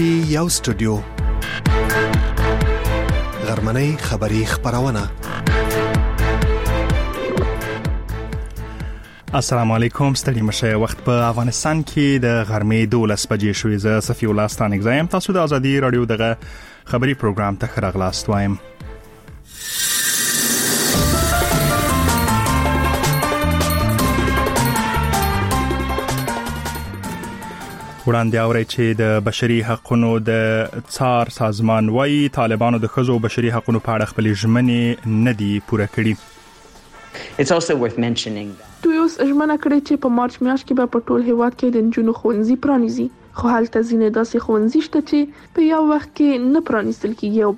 پټي یو سټوډیو غرمنۍ خبری خبرونه. السلام علیکم، ستړي مشه. وخت په افغانستان کې د غرمې 12 بجې شوې. زه صفی الله ستانک زایم. تاسو د ازادي رادیو دغه خبری پروګرام ته خراغلاست وایم. وړاندې اوري چې د بشري حقوقو د څار سازمان وايي طالبانو د ښځو بشري حقوقو په اړه خپل ژمنې نه دي پوره کړې. It's also worth mentioning دوی اوس ژمنه کړې چې په مارچ میاشت کې به په ټول هیواد کې د نجونو ښوونځي پرانیزي، خو هلته ځینې داسې ښوونځي شته چې په یو وخت کې نه پرانیستل کیږي.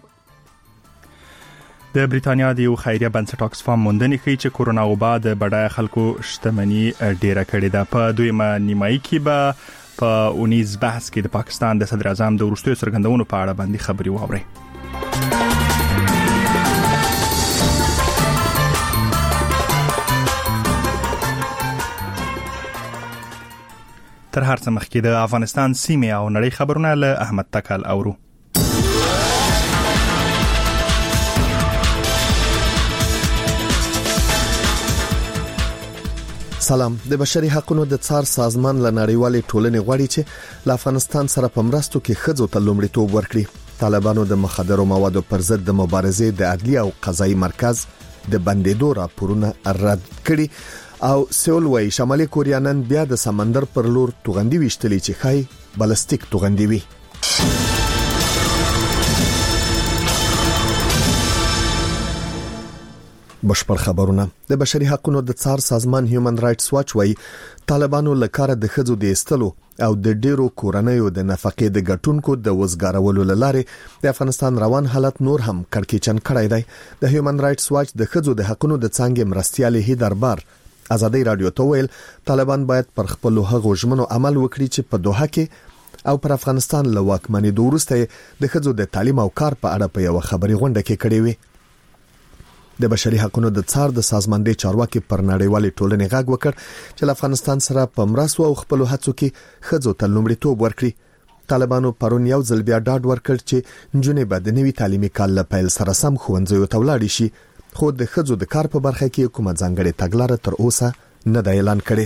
د بریتانیا د یو خیریه بنسټ اکسفام موندنې ښیي چې کورونا وبا د بډای خلکو شتمني ډیره کړې ده. په دویمه نیمایي کې به په اونیز بحث کې د پاکستان د صدر اعظم د وروستیو څرګندونو په اړه باندې خبري واوري. تر هر څه مخکې د افغانستان سیمه او نړۍ خبرونه له احمد تکل اورو. سلام. د بشري حقوقو د څار سازمان له نړیوالې ټولنې غواړي چې له افغانستان سره په مرستو کې ښځو ته لومړیتوب ورکړي. طالبانو د مخدرو موادو پر ضد د مبارزې د عدلي او قضایي مرکز د بندیدو راپورونه رد کړي او سیول وايي شمالي کوریا نن بیا د سمندر پر لور توغندي وشتلې چې خای بالستیک توغندي وي. بشپړ خبرونه. د بشري حقوقو د څار سازمان هیومن رائټس واچ وايي طالبانو لکاره د ښځو د استلو او د ډیرو کورنیو د نفقې د ګټونکو د وزګارولو لاره د افغانستان روان حالت نور هم کړکېچن کړی دی. د هیومن رائټس واچ د ښځو د حقوقو د څنګه مرستيالي هیدربار ازادي رادیو ته ویل طالبان باید پر خپل هغو ژمنو عمل وکړي چې په دوحه کې او پر افغانستان له واکمنۍ وروسته د ښځو د تعلیم او کار په اړه په یو خبري غونډه کې کړې وي. د بشري حقوقو د څار د سازمان د چارواکي پر نړیوالې ټولنې غږ وکړ چې له افغانستان سره په مرستو او خپل هڅو کې ښځو ته لومړیتوب ورکړي. طالبانو پرون یو ځل بیا ډاډ ورکړ چې نجونې به د نوي تعلیمي کال له پیل سره سم ښوونځیو ته ولاړ شي، خو د ښځو د کار په برخه کې کومه ځانګړې تګلاره تر اوسه نه د اعلان کړي.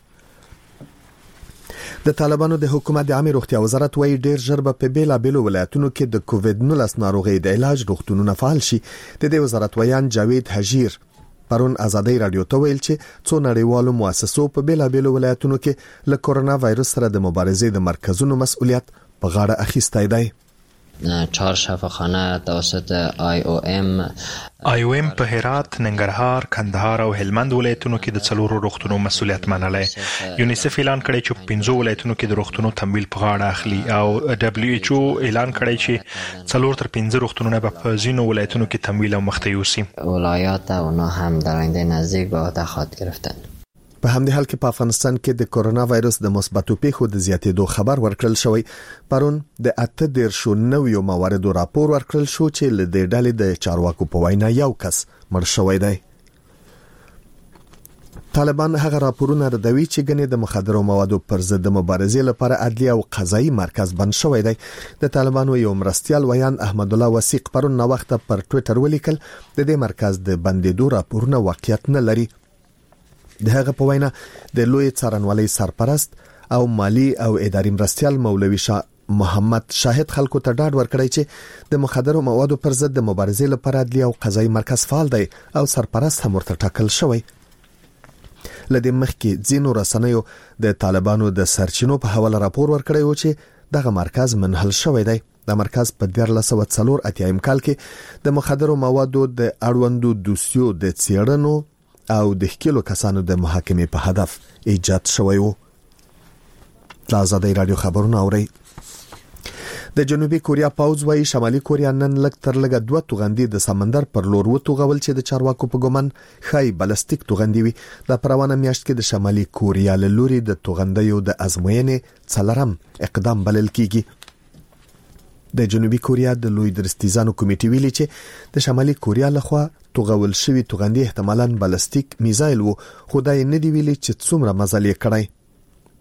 د طالبانو د حکومت د عامه روغتیا وزارت وايي ډیر ژر به په بیلابېلو ولایتونو کې د کووډ-19 ناروغي د علاج روغتونونه فعال شي. د دې وزارت ویان جاوید حجیر پرون ازادي رادیو ته ویل چې څو نړیوالو مؤسسو په بیلابېلو ولایتونو کې له کورونا وایرس سره د مبارزې د مرکزونو مسؤلیت په غاړه اخیستی دی. 4 شفاخانه توسط IOM په هرات، ننګرهار، کندهار او هلمند ولایتونو کې د څلورو روغتونو مسؤلیت منلای. یونیسف اعلان کړی چې 15 ولایتونو کې د روغتونو تمویل په غاړه اخلي او WHO اعلان کړی چې 4 تر 15 روغتونونه په ځینو ولایتونو کې تمویل او مخته یوسي. ولایات اونا هم در آینده نزدیک به عهده خواهد گرفتن. په همدې حال کې په افغانستان کې د کورونا وایرس د مثبتو پیښو د زیاتېدو خبر ورکړل شوی. پرون د 8 مواردو راپور ورکړل شو چې له دې ډلې د چارواکو په وینا یو کس مړ شوی دی. طالبان هغه راپورونه ردوي چې ګنې د مخدرو موادو پر ضد مبارزې لپاره عدلي او قضایي مرکز بند شوی دی. د طالبانو یو مرستيال ویان احمد الله وثیق پرون نو وخت پر ټوئیټر ولیکل د دې مرکز د بندیدو راپورونه واقعیت نه لري. د هغه په وینا د لوی څارنوالۍ سرپرست او مالی او اداري مرستيال مولوي شاه محمد شاهد خلکو ته ډاډ ورکړی چې د مخدرو موادو پر ضد د مبارزې لپاره عدلي او قضایي مرکز فعال دی او سرپرست هم ورته ټاکل شوی. لدې مخکې ځینو رسنیو د طالبانو د سرچینو په حواله راپور ورکړی و چې دغه مرکز منحل شوی دی. د مرکز په 1984 کال کې د مخدرو موادو د اړوندو دوسیو د څېړنو او د ښکلو کسانو د محاکمې په هدف ایجاد شوی و. د ازادي رادیو خبرونه اوري. د جنوبي کوریا پوځ وايي شمالي کوریا نن لږ تر لږه 2 توغندي د سمندر پر لور وتوغول چې د چارواکو په ګومان خای بالستیک توغندي وي. د پروانه میاشت کې د شمالي کوریا له لوري د توغندیو د ازموینې څلرم اقدام بلل کیږي. د جنوبي کوریا د لوی درستیزانو کمیټې ویلي چې د شمالي کوریا لخوا توغول شوی توغندي احتمالاً بالستیک میزایل وو، خو دا یې نه دی ویلي چې څومره مزل یې کړی.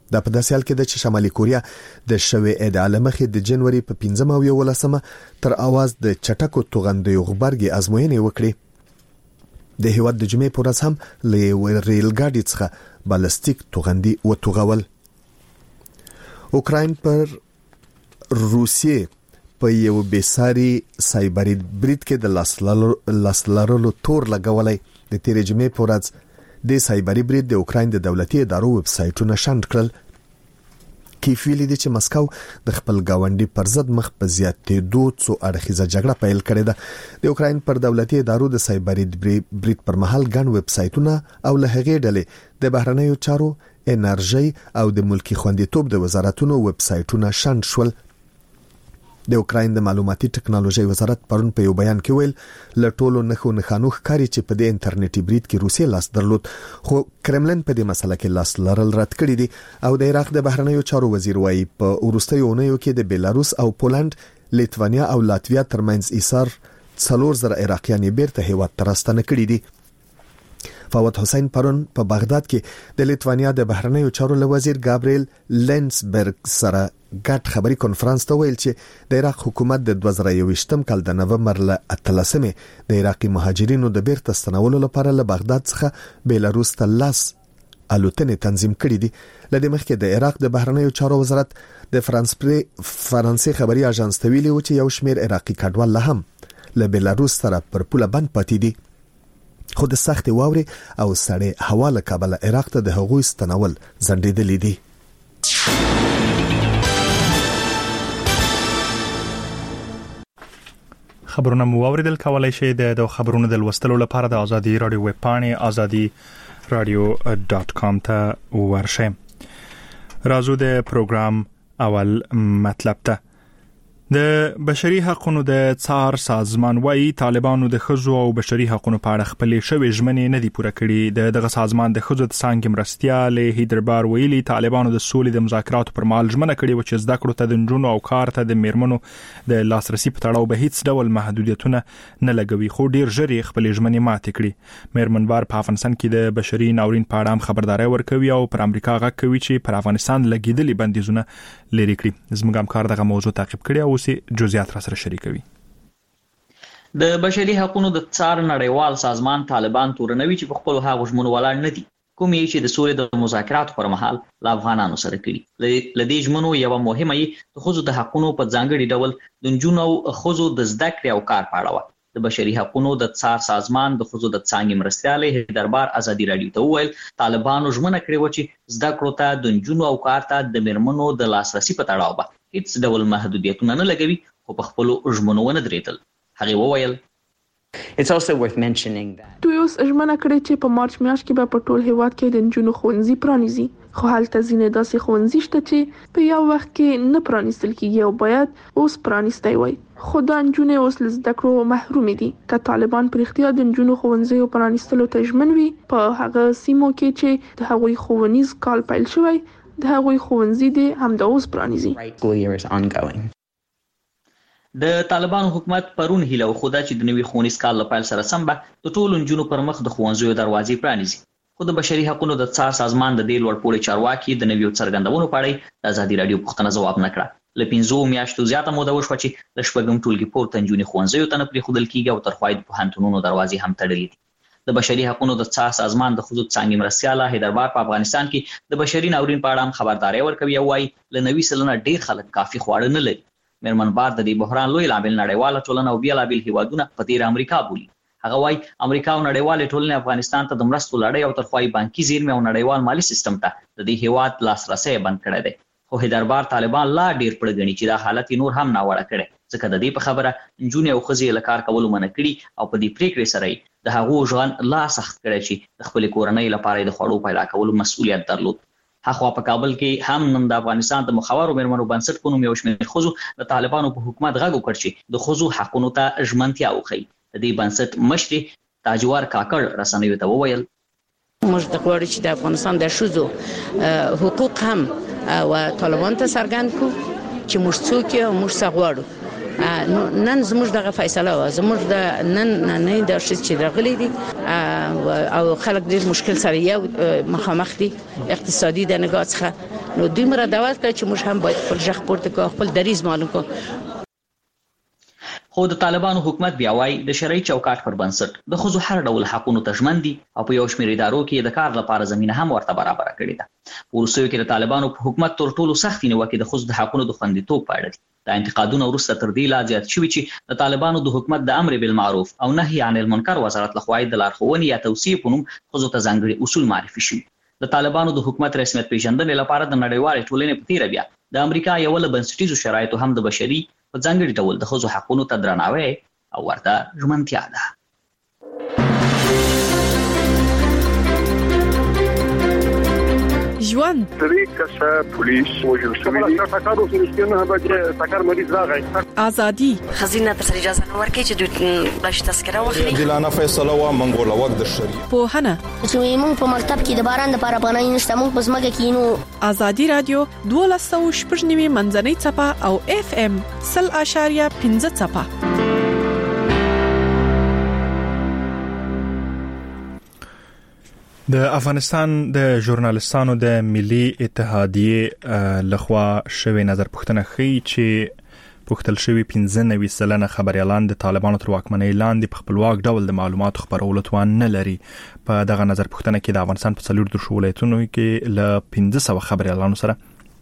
دا په داسې حال کې ده چې شمالي کوریا د شوې ادعا مخې د جنوري په 15 او 11 تر اواز د چټکو توغندیو غبرګي ازموینې وکړي. د هیواد د جمعې پر ورځ هم له ریل ګاډي څخه بالستیک توغندي وتوغول. اوکراین پر روسیې په یو بیساري سایبری برید کې د لاسلارلو تور لګولای. د تیرې جمعې پر ورځ د سایبری برید د اوکراین د دولتي ادارو ویب سایټونه شنډ کړل. کیف ویلي دی چې مسکو د خپل گاونډي پر ضد مخ په زیاتېدو څو اړخیزه جګړه پیل کړې ده. د اوکراین پر دولتي ادارو د سایبری برید پر مهال ګڼ ویب سایټونه او له هغې ډلې د بهرنیو چارو، انرژي او د ملکی خوندیتوب د وزارتونو ویب سایټونه شنډ شول. د اوکراین د معلوماتي ټکنالوژي وزارت پرون په یو بیان کې ویل له ټولو نښانو ښکاري چې په دې انټرنیټي برید کې روسیې لاس درلود، خو کرملن په دې مسله کې لاس لرل رد کړی دی. او د عراق د بهرنیو چارو وزیر وایي په وروستیو اونیو کې د بیلاروس او پولند، لیتوانیا او لاتویا ترمنځ ایثار 4000 عراقیان بیرته هیواد ته راستنه کړي دي. فواد حسین پرون په بغداد کې د لیتوانیا د بهرنیو چارو وزیر ګابریل لینسبرګ سره ګډ خبري کانفرنس ته ویل چې د عراق حکومت د 2023 کال د نومبر ل 13 د عراقي مهاجرینو د بیرته ستنولو لپاره له بغداد څخه بیلاروس ته لاس الوتنې تنظیم کړې دي. لدې مخکې د عراق د بهرنیو چارو وزارت د فرانسې خبري اژانس ته ویلي و چې یو شمېر عراقي کډوال له هم له بیلاروس سره پر پوله بند پاتې دي. خو د سخت واورې او سړې هوا له کابل عراق ته د هغوی ستنول ځنډېدلې دي. خبرونه مو اوریدل. کولای شئ د خبرونو د لوستلو لپاره د ازادي رادیو ویب پاڼې azadi.radio.com ته ورشئ. راځو د پروګرام اول مطلب ته. د بشري حقوقو د څار سازمان وايي طالبانو د خزو او بشري حقوقو په اړه خپل شوی ژمنې نه دي پوره کړې. دغه سازمان د خزو د څانګې مرستيال هیدربار ویلي طالبانو د سولې د مذاکراتو پر مهال ژمنه کړې و چې زده کړو ته د نجونو او کار ته د میرمنو د لاسرسي په تړاو به هیڅ ډول محدودیتونه نه لګوي، خو ډیر ژر خپل ژمنې ماتې کړې. میرمنبار په افغانستان کې د بشري ناورین په اړه خبرداري ورکوي او پر امریکا غږ کوي چې پر افغانستان لګیدلي بندیزونه لري کړی. زموږ همکار دغه موضوع تعقیب کړی او جزئیات را سره شریکوي. د بشري حقوقو د څار نړیوال سازمان طالبان تورنوي چې په خپل هغه ژمنو ولاړ نه دي، کوم یې چې د سولې د مذاکراتو پر مهال له افغانانو سره کړي. لدې ژمنو یو مهمه یې د خزو د حقوقو په ځانګړي ډول د نجونو او خزو د زده کړې او کار په اړه. د بشري حقوقو د څار سازمان د خزو د څانګې مرستيال هیدربار ازادي رادیو ته ویل طالبانو ژمنه کړې و چې زده کړو ته د نجونو او کار ته د میرمنو د لاسرسي په تړاو به هیڅ ډول محدودیتونه نه لګوي، خو په خپل ژمنو ونه درېدل. هغه وویل It's also worth mentioning that دوی اوس ژمنه کړې چې په مارچ میاشت کې به په ټول هیواد کې د نجونو ښوونځي پرانیزي، خو هلته ځینې داسې ښوونځي شته چې په یو وخت کې نه پرانیستل کیږي او باید اوس پرانیستی وای. خو دا نجونې اوس له زده کړو محرومې دي. که طالبان په رښتیا د نجونو ښوونځیو پرانیستلو ته ژمن وي، په هغه سیمو کې چې د هغوی ښوونیز کال پیل شوی، د هغوی ښوونځي دې همدا اوس پرانیزي. school year is ongoing. د طالبان حکومت پرون هیله وخوده چې د نوي ښوونیز کال له پیل سره سم به د ټولو نجونو پر مخ د ښوونځیو دروازې پرانیزي. خو د بشري حقوقو د څار سازمان د دې لوړپوړي چارواکي د نویو څرګندونو په اړه د ازادي رادیو پوښتنه ځواب نه کړه. له 15 میاشتو زیاته موده وشوه چې د شپږم ټولګي پورته نجونې ښوونځیو ته نه پرېښودل کېږي او تر خوا د پوهنتونونو دروازې هم تړلې دي. د بشري حقوقو د څار سازمان د خصوصي څانګې مرستيال هیدربار په افغانستان کې د بشري ناورین په اړه خبرداري ورکوي او وايي له 90 سلنه ډیر خلک کافي خواړه نه لري. میرمنبار د دې بحران لوی لامل نړیواله ټولنه او بیلابیل هیوادونه په تیر امریکا بولي. هغه وايي امریکا او نړیواله ټولنه افغانستان ته د مرستو لړۍ او ترخوای بانکي زیرمې او نړیوال مالی سیستم ته د دې هیواد لاسرسي بند کړی دی. خو هیدربار طالبان لا ډیر پړ غني چې دا حالت نور هم ناوړه کړي، ځکه د دې په خبره نجونې او ښځې له کار کولو منع کړي او په دې پریکړې سره د هغو ژوند لا سخت کړي چې د خپل کورنۍ لپاره د خوړو پیدا کولو مسؤلیت درلود. هغه په کابل کې هم نن د افغانستان د مخاورو میرمنو بنسټ په نوم یو شمېر ښځو د طالبانو په حکومت غږ وکړ چې د ښځو حقونو ته ژمنتیا وښيي. د دې بنسټ مشر تاجوار کاکړ رسنیو ته وویل موږ د غواړو چې د افغانستان د ښځو حقوق هم او طالبان ته څرګند کړو چې موږ څوک یو، موږ څه غواړو. نن زموږ دغه فیصله و، زموږ د نن نه د ښځې چې راغلي دي او خلک ډیر مشکل سره یو مخامخ دي اقتصادي د نگاه څخه نو دوی مره دعوت کړ چې موږ هم باید خپل ځخ پورته کوو خپل دریز معلوم کوو خو د طالبانو حکومت بیا وايي د شرعي چوکاټ پر بنسټ د خزو هر ډول حقوقو ته ژمن دي او په یو شمېر ادارو کې د کار لپاره زمينه هم ورته برابر کړې ده. ورسوي کې د طالبانو په حکومت تر ټولو سخت نیوکه د خزو د حقوقو د خوندیتوب په اړه دي. د انتقادونو وروسته تر دې لا زیات شوی چې د طالبانو د حکومت د امر بالمعروف او نهي عن المنکر وزارت لخوا د لارښوونې یا توصیې په نوم خزو ته ځانګړي اصول معرفي شوي. د طالبانو د حکومت رسمیت پیژندنې لپاره د نړیوال ټولنې په تیر بیا د امریکا یو له بنسټیزو شرایطو هم د بشري په ځانګړي ډول د خزو حقوقو ته درناوی او ورته ژمنتیا ده. ژوند طریقه پولیس وجل شوی دی تاکارو سنشتنه به تاکار مریض راغی ازادي خزینه تر اجازه نه ورکړي چې دوی بلش تذکره واخلي دلانه فیصله و منګول وخت د شری په هنه چې موږ په مکتب کې د باران لپاره پناه نشته موږ په ځمکه کې نو ازادي رادیو 12.9 منځنۍ چپه او FM 0.5 چپه. د افغانستان د ژورنالستانو د ملي اتحادیه لخوا شوی نظر پوښتنه کوي چې پوښتل شوی 15% خبريالان د طالبانو تر واکمنۍ لاندې په خپلواک ډول د معلوماتو خبرولو توان نه لري. په دغه نظر پوښتنه کې د افغانستان په 4 ولایتونو کې ل 1500 خبريالانو سره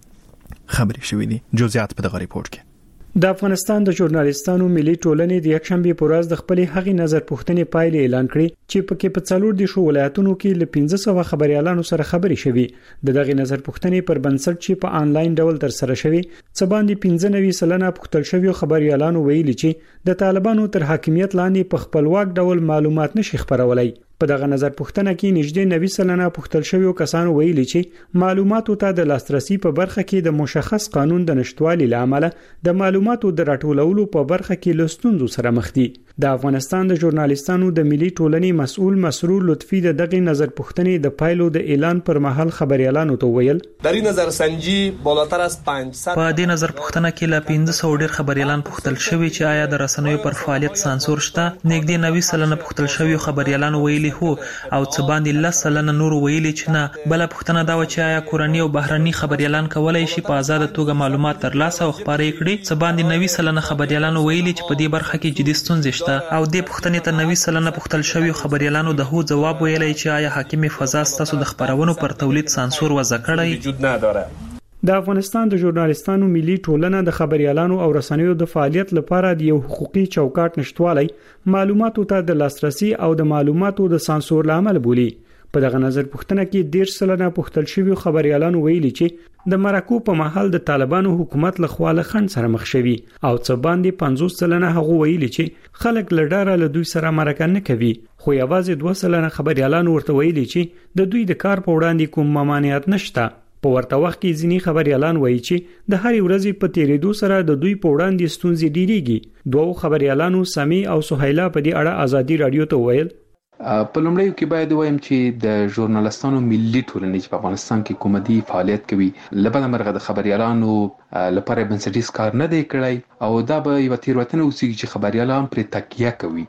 خبري شوې دي. جزئیات په دغه ریپورت کې. د افغانستان د ژورنالستانو ملي ټولنې د یکشنبه په ورځ د خپل هغې نظر پوښتنې پایلې اعلان کړې چې پکې په 4 ولایتونو کې ل 1500 خبريالانو سره خبري شوي. دغه نظر پوښتنې پر بنسټ چې په انلاین ډول تر سره شوي څه باندې 95% پوښتل شوی خبريالانو ویلي چې د طالبانو تر حاکمیت لاندې په خپلواک ډول معلومات نشي خبرولای. په دغه نظر پوښتنه کې نږدې 90% پوښتل شوی کسانو ویلي چې معلوماتو ته د لاسرسي په برخه کې د مشخص قانون د نشټوالي لامل د معلوماتو د راټولولو په برخه کې لستونزو سره مخ دي. د افغانستان د ژورنالستانو د ملي ټولنې مسؤل مسرور لطفي د دغه نظر پوښتنې د پایلو د اعلان پر مهال خبريالانو ته ویل در این نظر سنجی بالاتر از 500 په دې نظر پوښتنه کې ل 1500 ډیر خبريالان پوښتل شوی چې آیا د رسنیو پر فعالیت سانسور شته. نږدې 90% پوښتل شوی خبريالان ویلي هو او څه باندې 10% نور ویلي چې نه. بل پوښتنه دا و چې آیا کورنی او بهرني خبريالان کولای شي په آزاد توګه معلومات ترلاسه او خبري کړي. څه باندې 90% خبريالان ویلي چې په دې برخه کې جدي ستونزې شته او دې پوښتنې ته 90% پوښتل شوی خبريالانو د هو جواب ویلي چې آیا حاکم فضا ستاسو د خبرونو پر تولید سانسور وضع کړی وجود نداره. د افغانستان د ژورنالستانو ملي ټولنه د خبريالانو او رسنیو د فعالیت لپاره د یو حقوقي چوکاټ نشټوالي معلوماتو ته د لاسرسي او د معلوماتو د سانسور لامل بولي. په دغه نظر پوښتنه کې 10% پوښتل شوی خبريالانو ویلي چې د مرکو په محل د طالبانو حکومت لخوا له خنډ سره مخ شوي او څه باندې 50% هغه ویلي چې خلک لډاره له دوی سره مرکه نه کوي. خو یوازې 2% خبريالانو ورته ویلي چې د دوی د کار په وړاندې کوم ممانعت نشته. په ورته وخت کې ځینی خبريالان وایي چې د هر ورځې په تیریدو سره د دوی په وړاندې ستونزې ډیریږي. دوه خبريالانو سمي او سهیلا په دې اړه ازادي رادیو ته ویل په لومړیو کې باید وایم چې د ژورنالستانو ملي ټولنې چې په افغانستان کې کومدي فعالیت کوي لبنه مرغه د خبريالانو لپاره بنسټیز کار نه دی کړی او دا به یو تیروتنه اوسېږي چې خبريالان پر تکیه کوي.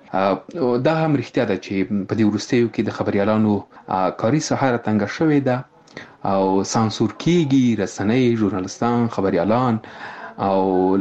دا هم رښتیا ده چې په دې وروستیو کې د خبريالانو کاري ساحه تنګ شوې ده او سانسور کیږي. رسنۍ ژورنالستان خبريالان او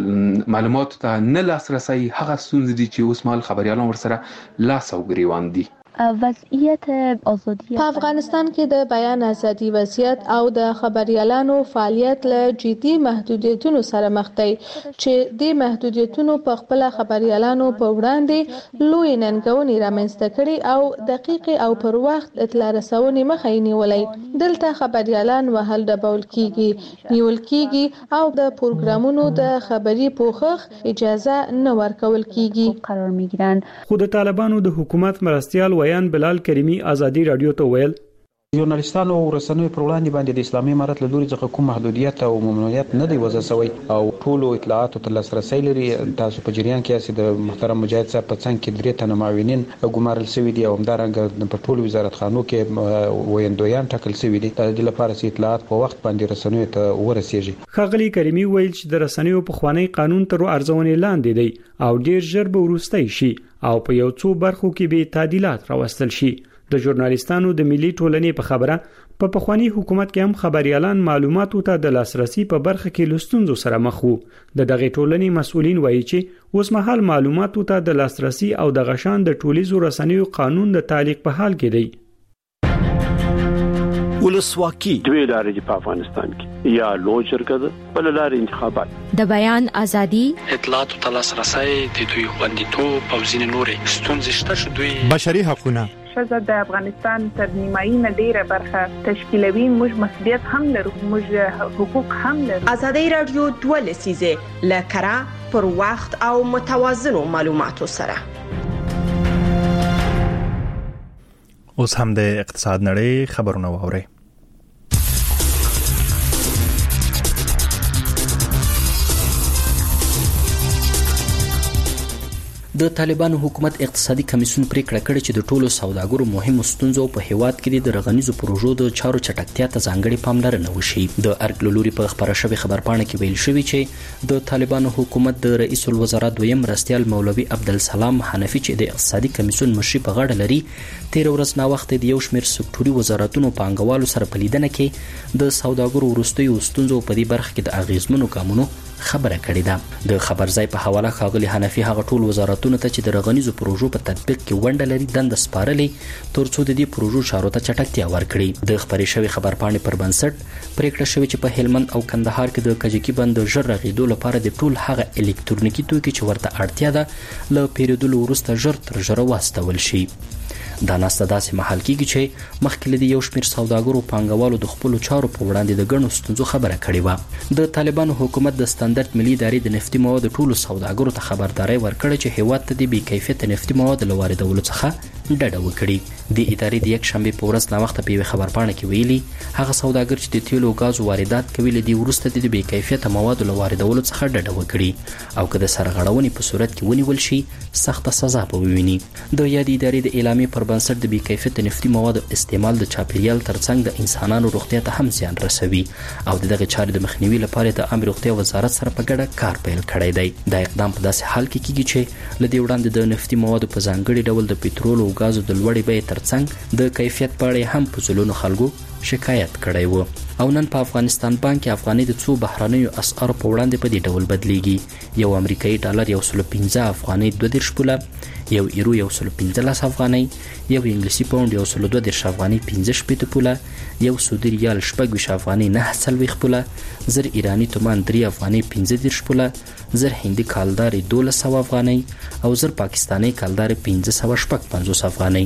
معلوماتو ته نه لاسرسي هغه ستونزې دي چې اوس مال خبريالان ورسره لاس او ګریوان دي. وضعیت ازادي په افغانستان کې د بیان ازادي وضعیت او د خبريالانو فعالیت له جدي محدودیتونو سره مخ دی چې د محدودیتونو په خپل خبريالانو په وړاندې لوی ننګونې رامنځته کړي او دقیق او پر وخت اطلاع رسونې مخه یې نیولې. دلته خبريالان وهل ډبول کیږي نیول کیږي او د پروګرامونو د خبري پوښښ اجازه نه ورکول کیږي قرار میگیرن. خود طالبانو د حکومت مرستيال ویان بلال کریمی ازادي رادیو ته ویل ژورنالیستانو او رسنیو پر وړاندې باندې د اسلامي امارت له لوري څخه کوم محدودیت او ممنوعیت نه دی وضع شوی او ټولو اطلاعاتو ته لاسرسی لري. تاسو په جریان کې یاست د محترم مجاهد صاحب په څنګ کې 3 تنه معاونین ګمارل شوي دي او همدارنګه په ټولو وزارتخانو کې ویندویان ټاکل شوي دي. د دې لپاره چې اطلاعات په وخت باندې رسنیو ته ورسیږي. ښاغلي کریمي ویل چې د رسنیو په خوانی قانون تر ارزونې لاندې دی او ډیر ژر به ورستای شي او په یو څو برخو کې به تعدیلات راوستل شي. د ژورنالیستانو د ملي ټولنې په خبره په پخوانی حکومت کې هم خبريالان معلوماتو ته د لاسرسي په برخه کې لستونزو سره مخ وو. د دغه ټولنې مسؤلین وایي چې اوس مهال معلوماتو ته د لاسرسي او د غشان د ټولیزو رسنیو قانون د تعلیق په حال کې دی. ولسواکي دوی لارې په افغانستان کې یا لوی جرګه بل لارې انتخابات د بیان ازادي اطلاعات او لاسرسي د دوی خوندیتوب او ځینې نورې ستونزې شته چې دوی بشري حقوقونه ښځه د افغانستان تر نیمایي نه ډیره برخه تشکیلوي. موږ مسؤلیت هم لرو، موږ حقوق هم لرو. ازادي رادیو 2 لسیزه لکرا پر وخت او متوازنو معلوماتو سره. اوس هم د اقتصاد نړۍ خبرونه واورئ. د طالبانو حکومت اقتصادي کمیسیون پریکړه کړې چې د ټولو سوداګرو مهمو ستونزو په هیواد کې د رغنیزو پروژو د چارو چټکتیا ته ځانګړي پاملرنه وشي. د ارګ لوري په خبره شوی خبرپاڼه کې ویل شوی چې د طالبانو حکومت د رئیس الوزرا دویم مرستیال مولوي عبدالسلام حنفي چې د اقتصادي کمیسیون مشري په غاړه لري 13 ورځ نا وخت د یو شمېر سکتوري وزارتونو پانګوالو سره په لیدنه کې د سوداګرو وروستیو ستونزو په دې برخه کې د اغیزمنو ګامونو خبره کړې ده. د خبرځای په حواله ښاغلي حنفي هغه ټول وزارتونو ته چې د رغنیزو پروژو په تطبیق کې ونډه لري دنده سپارلې ترڅو د دې پروژو چارو ته چټکتیا ورکړي. د خبرې شوی خبرپاڼې پر بنسټ پریکړه شوې چې په هلمند او کندهار کې د کجکي بند ژر رغیدو لپاره د ټول هغه الکترونیکي توکي چې ورته اړتیا ده له پیریدلو وروسته ژر تر ژره واستول شي. دا ناسته داسې محل کېږي چې مخکې د یو شمېر سوداګرو پانګوالو د خپلو چارو په وړاندې د ګڼو ستونزو خبره کړې وه. د طالبانو حکومت د ستاندرد ملي ادارې د نفتي موادو ټولو سوداګرو ته خبرداري ورکړه چې هیواد ته د بې کیفیته نفتي موادو له واردولو څخه ډډه وکړي. د ادارې د یک شنبه په ورځ نا وخت په یوه خبرپاڼه کې ویلي هغه سوداګر چې د تیلو او غازو واردات کوي له دې وروسته د بې کیفیته موادو له واردولو څخه ډډه وکړي او که د سرغړونې په صورت کې ونیول شي سخته سزا به وویني. د یادې ادارې د اعلامیې پر بنسټ د بې کیفیته نفتي موادو استعمال د چاپیریال ترڅنګ د انسانانو روغتیا ته هم زیان رسوي او دغه چارې د مخنیوي لپاره د عامه روغتیا وزارت سره په ګډه کار پیل کړی دی. دا اقدام په داسې حال کې کیږي چې لدې وړاندې د نفتي موادو په ځانګړي ډول د پټرول او غازو د لوړې بیې ترڅنګ د کیفیت په اړه هم په زلونو خلکو شکایت کړی وو. او نن په افغانستان بانک افغاني د څو بهرنیو اسعارو په وړاندې په دې ډول بدلیږي. یو امریکایي ډالر 115 افغاني 2.30 پوله، یو یورو 115 افغاني، یو انګلیسي پاوند 122 افغاني 15 پوله، یو سعودي ریال 26 افغاني 9 پوله، زر ایرانی تومان 3 افغاني 15 پوله، زر هندي کالدار 1200 افغاني او زر پاکستاني کالدار 550 افغاني.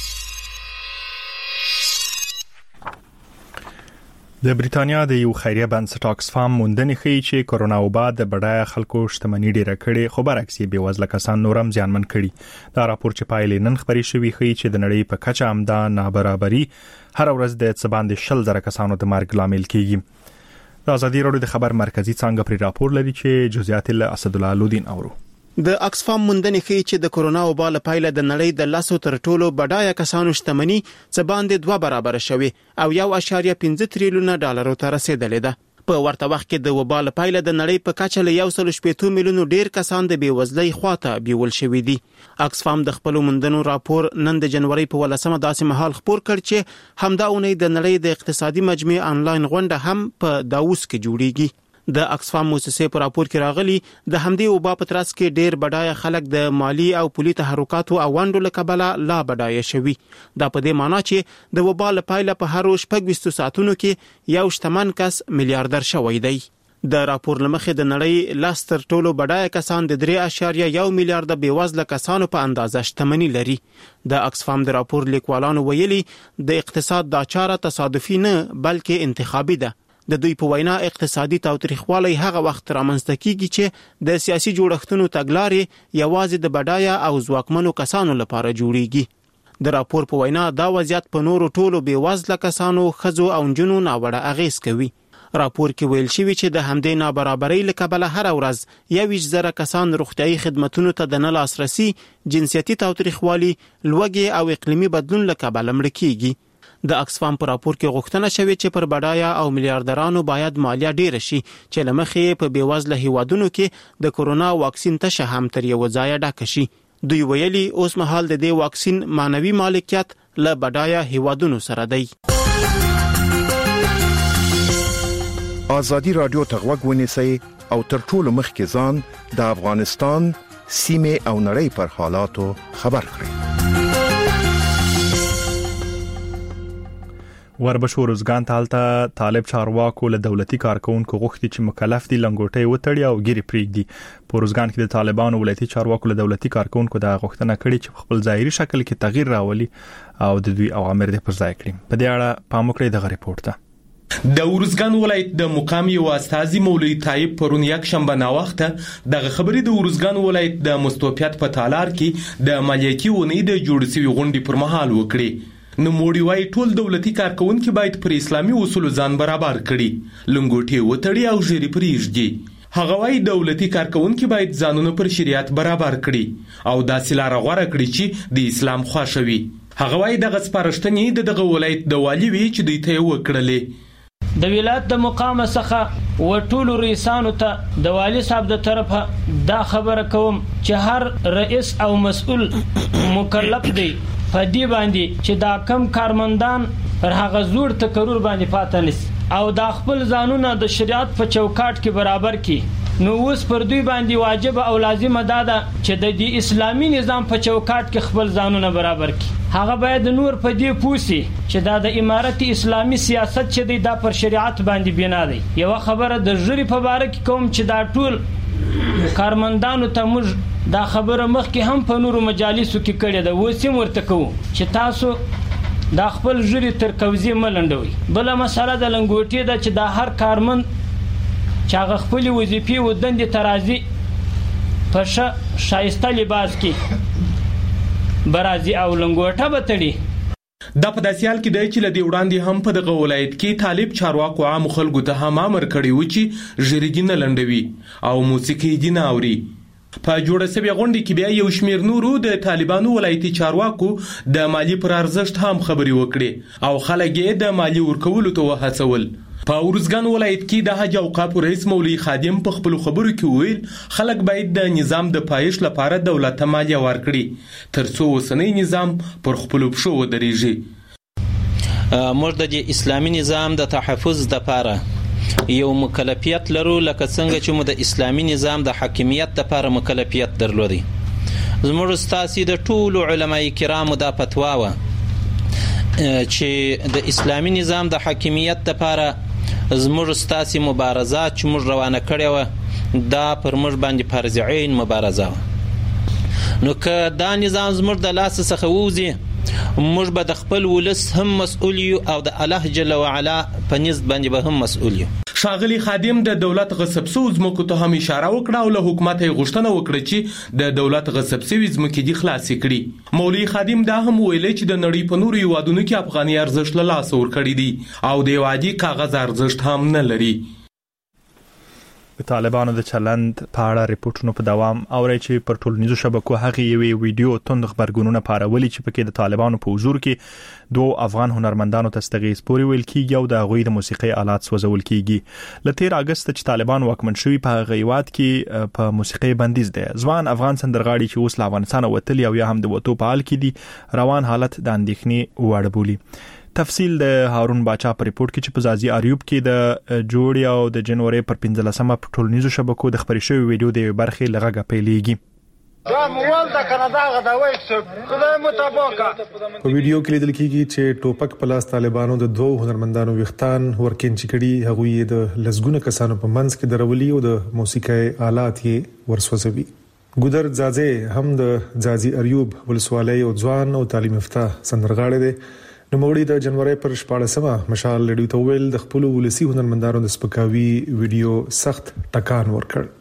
د بریتانیا د یو خیریه بنسټ آکسفام موندنې ښیي چې کرونا وبا د بډایه خلکو شتمنۍ ډېره کړې خو برعکس یې بېوزله کسان نورم زیانمن کړي. دا راپور چې پایلې نن خبرې شوي ښیي چې د نړۍ په کچه همدا نابرابري هر ورځ د څه باندې 10,000 کسانو د مرګ لامل کیږي. د ازادي راډیو د خبر مرکزی څنګه پر راپور لري چې جزئیات له اسدالله لودین اورو. د آکسفام موندنې ښیي چې د کرونا وبا له پایله د نړۍ د 10 تر ټولو بډایه کسانو شتمنۍ څه باندې 2 برابر شوي او 1.5 تریلیون ډالر ته رسیدلې ده. په ورته وخت کې د وبا له پایله د نړۍ په کچه له 1.8 میلیون ډیر کسان د بیوزلۍ خواته بیول شوي دي. آکسفام د خپل موندنو راپور نن د جنوري په 18 داسې مهال خبر کړ چې همدا اونۍ د نړۍ د اقتصادي مجمع انلاین غونډه هم په داووس کې جوړیږي. د آکسفام موسسې په راپور کې راغلي د همدې وبا په ترڅ کې ډیر بډایه خلک د مالی او پولي تحرکاتو او وانډو له کبله لا بډایه شوي. دا په دې معنی چې د وبا له پایله په هر 24 ساعتونو کې یو شتمن کس میلیارډر شوی دی. د راپور لمخې د نړۍ 10 تر ټولو بډایه کسان د 3.1 میلیارډ بیوزله کسانو په اندازه شتمنۍ لري. د آکسفام د راپور لیکوالانو ویلي د اقتصاد دا چاره تصادفي نه بلکې انتخابي ده. د دوی په وینا اقتصادي تاوتریخوالی هغه وخت رامنځته کیږي چې د سیاسي جوړښتونو تګلارې یوازې د بډایه او ځواکمنو کسانو لپاره جوړیږي. د راپور په وینا دا وضعیت په نورو ټولو بېوزله کسانو، ښځو او نجونو ناوړه اغېز کوي. راپور کې ویل شوی چې د همدې نابرابرۍ له کبله هر ورځ 21,000 کسان روغتیايي خدماتو ته د نه لاسرسي، جنسیتي تاوتریخوالي، لوږې او اقلیمي بدلون له کبله مړه کیږي. د اکسفام په راپور کې غوښتنه شوې چې پر بډایه او میلیارډرانو باید مالیه ډیره شي چې له مخې په بېوزله هیوادونو کې د کورونا واکسین تشه هم تر یو ځایه ډکه شي. دوی ویلي اوس مهال د دې واکسین معنوي مالکیت له بډایه هیوادونو سره دی. آزادی رادیو ته غوږ ونیسئ او تر ټولو مخکې ځان د افغانستان سیمې او نړۍ پر حالاتو خبر کړئ. وربشو روزګان ته طالب چارواکو له دولتي کارکونکو غوښتي چې مکلف دي لنګوټي وتړي او ګيري پریږدي. په روزګان کې د طالبانو ولایتي چارواکو له دولتي کارکونکو د غوښتنه کړې چې خپل ظاهري شکل کې تغییر راولي او د دوی اوامر دې پر ځای کړي. په دې اړه پام وکړئ د ریپورت ته. د ورزګان ولایت د مقام یو استاذي مولوی طایب پرون یک شنبه ناوخته د خبرې د ورزګان ولایت د مستوفیات په تالار کې د مالیاتي ونې د جوړ شوی غونډې پر مهال وکړي. نو موړي وايي ټول دولتي کارکونکو باید پر اسلامي اصول ځان برابر کړي، لنګوټي وتړي او ژری پریږدي. هغه وايي دولتي کارکونکو باید ځانونه پر شریعت برابر کړي او داسې لار غوړه کړي چې د اسلام خوښوي. هغه وايي دغه سپارښتنې دغه ولایت د والی وی چې دوی ته وکړلې. د ولایت د مقام څخه وټول رئیسانو ته د والی صاحب د طرفه دا خبره کوم چې هر رئیس او مسؤل مکلف دی په دې باندې چې دا کم کارمندان پر هغه زوړ تکرر باندې پاتې نشي او دا خپل ځانونه د شریعت په چوکاټ کې برابر کړي. نو اوس پر دوی باندې واجب او لازم ده چې د دې اسلامي نظام په چوکاټ کې خپل ځانونه برابر کړي. هغه باید نور په دې پوسی چې دا د امارت اسلامي سیاست چې دی دا پر شریعت باندې بنا دی. یو خبره د ژری په باره کې کوم چې دا ټول کارمندانو ته موږ دا خبره مخکې هم په نورو مجالسو کې کړې ده، وسیم ورته کوو چې تاسو دا خپل ژری تر کوزي ملنډوي. بل مسله د لنګوټي ده چې دا هر کارمند چې هغه خپل وظیفې و دندې ترازی په شایسته لباس کې برازي او لنګوټه بتړي. دا په داسې حال کې دی چې لدی وړاندې هم په دغه ولایت کې طالب چارواکو عام خلکو ته هم امر کړی و چې ژریګي نه لنډوي او موسیقي دي نه اوري. په جوړه سوي غونډې کې بیا یو شمیر نورو د طالبانو ولایتي چارواکو د مالی پر ارزښت هم خبري وکړي او خلک یې د مالی ورکولو ته وهڅول. په ورزګان ولایت کې د حج اوقاف رئیس مولوی خادم په خپل خبرو کې ویل خلک باید د نظام د پایښت لپاره دولت ته مالیه ورکړي ترڅو اوسنی نظام پر خپل پښو ودرېږي. موږ د اسلامي نظام د تحفظ لپاره یو مکلفیت لرو لکه څنګه چې موږ د اسلامي نظام د حاکمیت لپاره مکلفیت درلودي. زموږ استاسي د ټولو علماي کرامو دا فتوا و چې د اسلامي نظام د حاکمیت لپاره زموږ استاسي مبارزات چې موږ روانه کړې و دا پر موږ باندې فرض عین مبارزه و. نو که دا نظام زموږ د لاس څخه ووځي موږ به د خپل ولس هم مسؤل یو او د الله جل وعلا په نزد باندې به هم مسؤل یو. ښاغلي خادم د دولت غصب شوو ځمکو ته هم اشاره وکړه او له حکومت یې غوښتنه وکړه چې د دولت غصب شوي ځمکې دې خلاصې کړي. مولوي خادم دا هم ویلي چې د نړۍ په نورو هیوادونو کې افغاني ارزښت له لاسه ورکړی دي او د یو عادي کاغذ ارزښت هم نه لري. د طالبانو د چلند په اړه ریپورتونو په دوام اوري چې پر ټولنیزو شبکو هغه یوې ویډیو توند خبرګونونه پارولي چې پکې د طالبانو په حضور کې دوه افغان هنرمندانو ته استغیث پوري ویل کیږي او د غوي د موسیقي آلات سوځول کیږي. ل 13 اگست چې طالبان واکمن شوي په غیوات کې په موسیقي بندیز دي. ځوان افغان سندرغاړي چې اوس له افغانستان وتلی او یا هم د وټو په حال کې دي روان حالت د اندېښنې وړ بولي. تفصیل د هارون باچا په ریپورت کې چې په زازي اریوب کې د جوړي او د جنوري پر 15مه په ټولنیزو شبکو د خبري شوی ویډیو د برخې لغه پیلېږي. دا موال د کانادا غداوي څه خدای متابقه په ویډیو کې لیدل کېږي چې ټوپک پلاس طالبانو د دوه هنرمندانو وختان ورکین چکړي هغه د لزګونه کسانو په منځ کې درولي او د موسیقي آلات یې ورسوځوي. ګودر ځاځي هم د ځاځي اریوب ولسوالۍ او ځوان او تعلیم یافته سندرغاړي دي. نو موړي د جنوري پر 14مه مشال لډیو ته ویل د خپل ولسی هنرمندانو د سپکاوي ویډیو سخت ټکان ورکړ.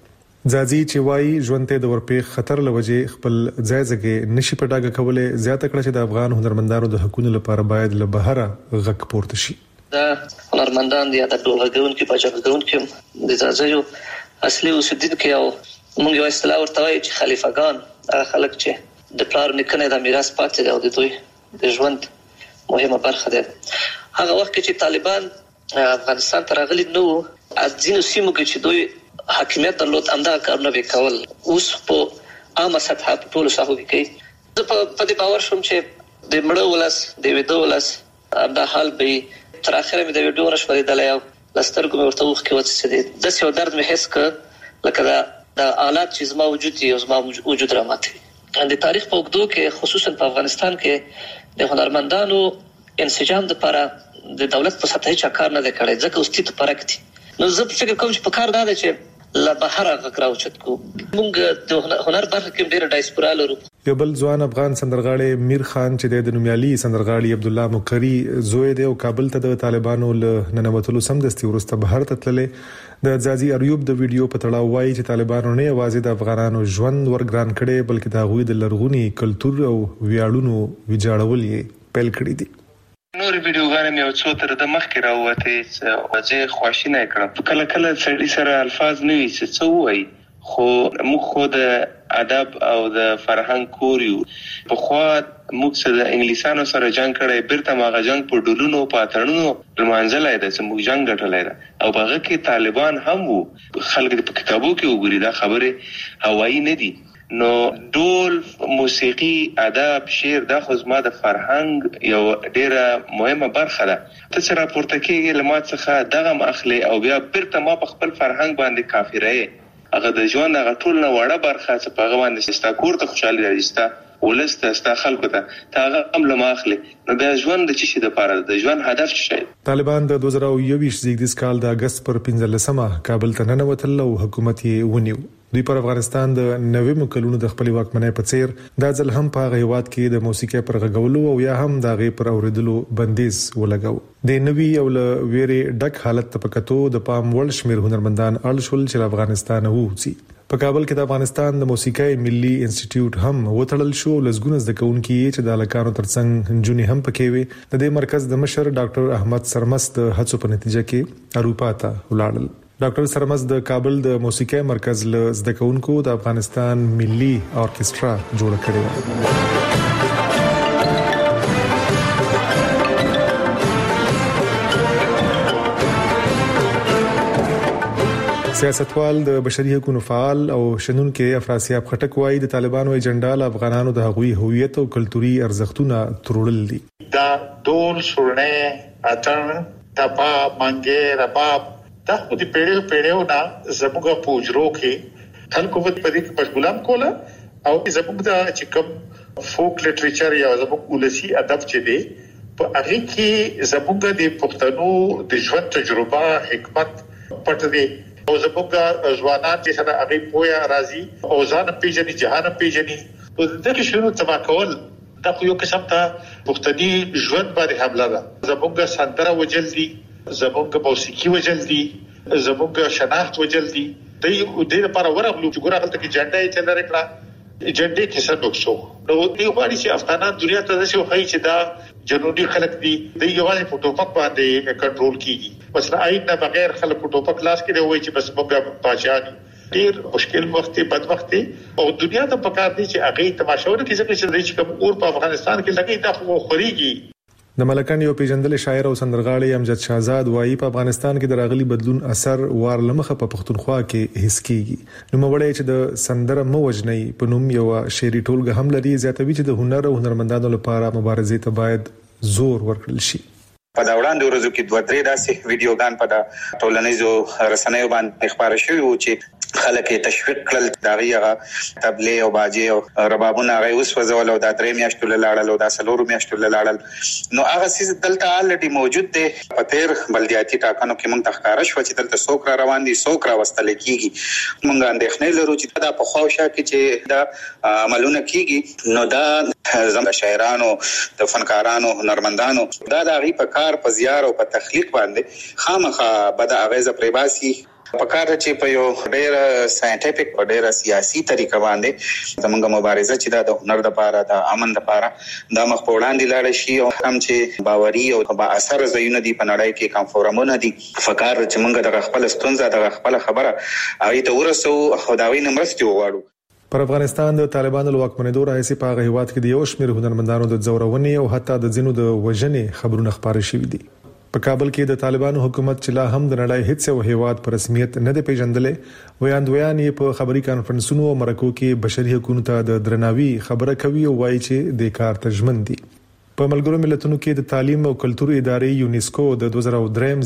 ځاځي چې وايي ژوند ته د ورپېخ خطر لوجه خپل ځایزګه نشي پټاګه کوله زیاته کړه چې د افغان هنرمندانو د حقوقو لپاره باید له بهره غږ پورته شي. دا هنرمندان دي د ټولګون کې پاجګون کې د ځاځيو اصلي اوسیدونکو او موږ یو اصطلاح ورته وایي چې خلیفګان خلک چې د پلار نکنه د میراث پاتې دی او د دوی د ژوند مهمه برخه ده. هغه وخت چې طالبان افغانستان ته راغلي نو ځینو سیمو کې چې دوی حاکمیت درلود امدا کارونه وکول اوس په عامه سطح په ټولو ساحو کې کوي. زه په دې باور شوم چې د مړو ولس د ویدو ولس دا حال به تر اخره مې د ویډیو نشو لیدلای او لسترګو مې ورته وخت کې وڅڅېد د یو درد مې حس ک لکه دا آلات چې زما وجود دی او زما وجود راماتي د تاریخ په وګړو کې خصوصا په افغانستان کې د هنرمندانو انسجام لپاره د دولت په سطح کې کار نه کړي ځکه اوس ته پرکتي. نو زه فکر کوم چې په کار دا چې لا بهر غکراو چتکو موږ د هنر برخه کې ډېر ډایسپورا لرو. یو بل ځوان افغان سندرغاړي میر خان چې د نومیالي سندرغاړي عبد الله مقری زوی دی او کابل ته د طالبانو له ننوتلو سمدستي ورسته بهر ته تللې د ځاځي اریوب د ویډیو په تړاو وایي چې طالبانو نه یوازې د افغانانو ژوند ورګران کړي بلکې د هغوی د لرغوني کلچر او ویاړونو ویجاړول یې پیل کړی دي. نور ویډیوګانې مې او څو تر د مخکې راوته چې زه خواشینه کړم. کله کله سړی سره الفاظ نه وي چې څه وایي خو موږ خو د ادب او د فرهنګ کوریو په خوا موږ سره د انګلیسانو سره جنگ کړی بیرته ماغه جنگ په ډولونو پاتړونو منځلای ده چې موږ جنگ ګټلای ده او هغه کې طالبان هم وو. خلک په کتابو کې وګوري دا خبره هوایی نه دي. نو ډول موسیقي ادب شعر د خصما د فرهنګ یو ډیره مهمه برخه ده. ته چې راپورته کېږي لمات څخه دغه مخلي او بیا بیرته ما په خپل فرهنګ باندې کافره هغه د ژوند هغه ټول نه وړه برخه چې په هغه باندې ستا کور ته خوشاله راځي ولسته ستا خلکو ته هغه هم لماخلي. نو د ژوند د چی د پاره د ژوند هدف څه شي؟ طالبان د 2021 زیږدیز کال د اگست پر 15مه کابل ته ننوتل او حکومت یې ونیو. دوی پر افغانستان د 90 کلونو د خپل واکمنۍ په څیر د ځل هم په غیوات کې د موسیقي پر غږولو او یا هم د غي پر اوریدلو بندیز ولګاو. د نوي او ل ویری ډک حالت ته پکتو د پام وړ شمیر هنرمندان اړشول چې افغانستان ووسی. په کابل کې د افغانستان د موسیقي ملي انسټیټیوټ هم وټړل شو. لزګونه د کونکي چې د الکانو ترڅنګ جنونی هم پکې وي. د دې مرکز د مشر ډاکټر احمد سرمس د هڅو په نتیجه کې اروپا ته ولاړل. ډاکټر سرمس د کابل د موسیقي مرکز له زده کوونکو د افغانستان ملي اورکسترا جوړ کړی و. سیاستوال د بشري حقوقو فعال او شنونکو افراسیاب خټک وایي د طالبانو ایجنډا له افغانانو د هغوی هویت او کلتوري ارزښتونه ترورل دي. دا ډول سورنه اتن تپا منګه رباب دا خو دې پیړیو نه زموږ په اجرو کې خلکو په دې کې مشغولم کوله او زموږ د چې کوم فوک لټریچر یا زموږ ولسی ادب چې دی په هغه کې زموږ د پښتنو د ژوند تجربه حکمت پټ دی او زموږ ځوانان چې سره هغه پوهه راځي او ځان پیژني جهان پیژني او دغه شنو تبا کول دا خو یو قسم ته پښتني ژوند باندې حمله ده. زموږ سندره وجل دي زموږ موسیقي وجل دي زموږ شناخت وجل دي د دې لپاره ورغلو چې ګورغل ته کې جنډه یې چلره کړه جنډه کې څه نقصو نو دی غواړي چې افغانان دنیا ته ځي خو هي چې دا جنوبي خلک دي د یوازې په ټوپک باندې کنټرول کیږي. مثلا آئین نه بغیر خلک په ټوپک لاس کې دی وایي چې بس موږ پاچان ډیر مشکل وخت بد وخت او دنیا ته پکار دي چې هغه تماشاونه کې چې کوم اور په افغانستان کې لګي دا خو خوريږي. د ملکان یو پیژندل شاعر او سندرغاړي امجد شاهزاد وایي په افغانستان کې د راغلي بدلون اثر وار لمخه په پښتونخوا کې حس کیږي. نو موړی چې د سندره موجنی په نوم یو شعري ټولګه هم لري زیاتوي چې د هنر او هنرمندانو لپاره مبارزې ته باید زور ورکړل شي. په دا وړاندې ورځو کې دوه درې داسې ویډیوګان په ټولنیزو رسنیو باندې خبره شوې و چې خلک تشویق کړل دغه تبلیغ او باجی او ربابونه غي اوس وزول او د درې میاشتو لاړل او د سلور میاشتو لاړل. نو هغه سیس دلته الټي موجود دی. په تیر بلدیاتي ټاکنو کې مونږ تخکاره شو چې دلته څوک را روان دي څوک را وستل کیږي. مونږ اندېښنې لرو چې دا په خوښه کې چې دا عملونه کیږي نو دا زموږ شاعرانو د فنکارانو هنرمندانو دا د غي په کار په زیار او په تخلیق باندې خامخا بد اغیزه پریباسي پکار چې په یو ډېر ساينټیفیک او ډېر سیاسي طریقه باندې زموږ مبارزه چې د هنر لپاره د امن لپاره د مخ په وړاندې لاړ شي او هم چې باوري او با اثر زيونه دي په نړۍ کې کوم فورمونه دي فکر چې موږ د خپل ستونزه د خپل خبره هغه ته ورسو خداوی نمرستي وغواړو. پر افغانستان د طالبانو لواکمنېدو راځي په هغه هیواد کې د یو شمېر هنرمندانو د ځورونې او حتی د ځینو د وژنې خبرونه خبري شوې دي. په کابل کې د طالبانو حکومت چې لا هم د نړۍ هیڅ یو هیواد پر رسمیت نه دی پیژندلې ویاندویان یې په خبري کانفرنسونو او مرکو کې بشري حقوقو ته د درناوي خبره کوي او وایي چې د کار تجمن دي. په ملګرو ملتونو کې د تعلیم او کلتور ادارې یونیسکو د 2003